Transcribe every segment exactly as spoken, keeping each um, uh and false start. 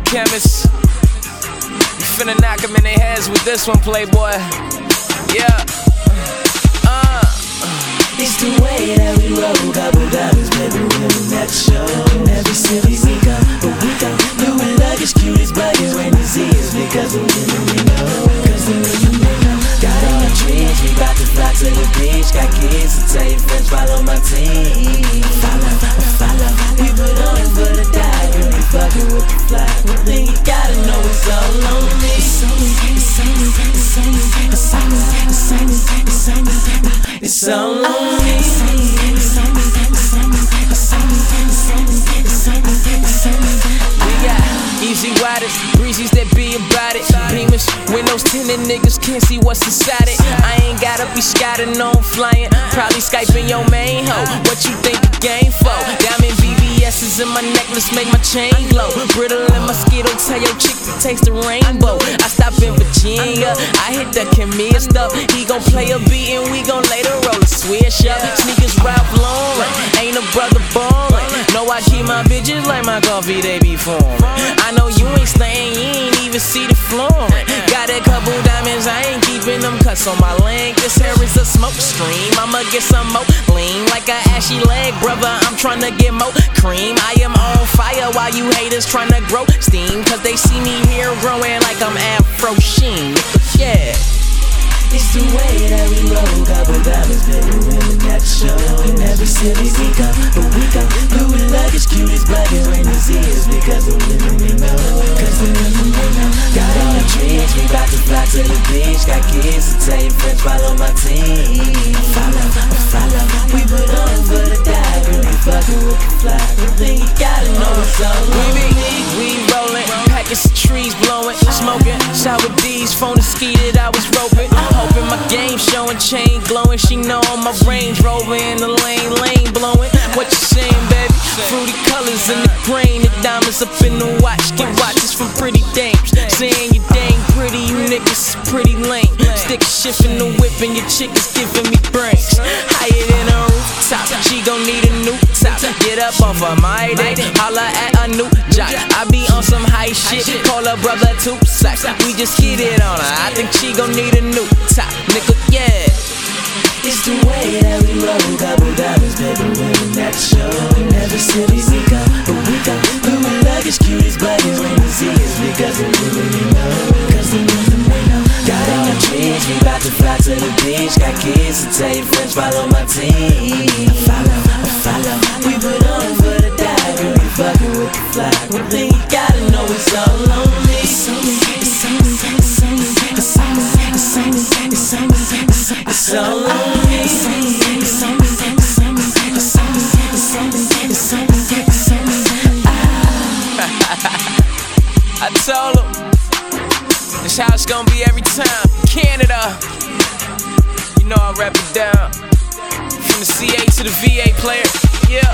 chemists. You finna knock them in their heads with this one, Playboy. Yeah. Uh. It's the way that we roll, couple diamonds, baby, we're in that show. Every city we go, but we go. Louis luggage, cutest buggers, when you see us, because we're women we know. Cause the women we know. Got all the trees, we bout to fly to the beach. Got kids to tell your friends, follow my team. Follow, follow, we put on for the die. Girl, we fucking with the fly. One thing you gotta know, it's all on me. It's on me, it's on me, it's on me, it's on me, it's on me, it's on me, it's all on me. Easy riders, breezes that be about it. Beamers, windows tinted, niggas can't see what's inside it. I ain't gotta be scouting on flying. Probably Skyping your main hoe. What you think the game for? Diamond B B S's in my necklace make my chain glow. Brittle and mosquito tell your chick to taste the rainbow. I stop in Virginia, I hit the Camille stuff. He gon' play a beat and we gon' later roll a switch up. Sneakers Ralph Lauren, ain't a brother born. No, I keep my bitches like my coffee, they be foreign. I know you ain't staying, you ain't even see the flooring. Got a couple diamonds, I ain't keeping them cuts on my leg. This hair is a smoke stream, I'ma get some more lean. Like a ashy leg, brother, I'm tryna get more cream. I am on fire while you haters tryna grow steam. Cause they see me here growing like I'm Afro Sheen. Yeah. It's the way that we roll, couple diamonds, baby, women that show. In every city we go, but we go. Louis luggage, cutest buggers, when you see us, because the women we know. Cause the women we know. Got all the trees, we bout to fly to the beach. Got kids to tell your friends, follow my team. Follow, follow, we put on for the die. Girl, we fucking with the fly. One thing you gotta know, it's all on me. We rollin', packets of trees blowing, smoking, sour D's, phone and ski that I was roping. Hoping my game showing, chain glowing. She know on my Range Rover in the lane, lane blowing. What you saying, baby? Fruity colors in the grain, the diamonds up in the watch. Get watches from pretty dames, saying you dang pretty, you niggas is pretty lame. Stick shift in the whip and your chick is giving me brains. Higher than a rooftop, she gon' need a new top. Get up off of my day, holla at a new job. I be on some high shit, call her brother two sacks. We just get it on her, I think she gon' need a new top, nigga, yeah. It's the way that we roll, couple diamonds, baby, women that show. In every city we go, but we go. Louis luggage, cutest buggers, when you see us, because the women we know. Cause the women we know. Got all the trees, we bout to fly to the beach. Got kids to tell your friends, follow my team. Follow, follow, we put on for the die. Girl, we fucking with the fly. One thing you gotta know, it's all on me. It's on me, it's on me, it's on me, it's on me, it's on me, it's on me, it's all on me. I told him, this how it's gonna be every time. Canada, you know I rap it down. From the C A to the V A player, yeah.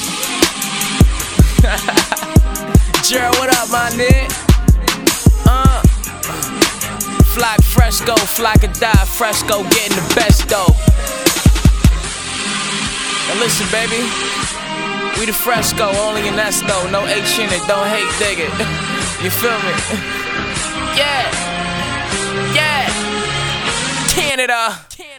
Gerald, what up, my nigga? Uh, Flock Fresco, Flock or die, Fresco, getting the best though. Now listen, baby, we the Fresco, only in that though. No H in it, don't hate, dig it. You feel me? Yeah, yeah, Canada.